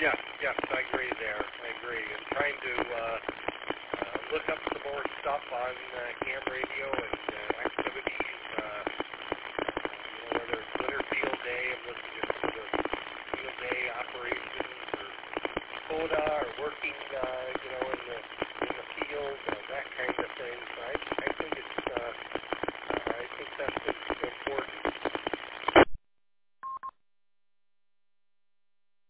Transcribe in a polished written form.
Yes, yes, I agree there. I agree. And trying to look up some more stuff on ham radio and activities. Whether it's winter field day, I'm listening to some of the field day operations, or CODA, or working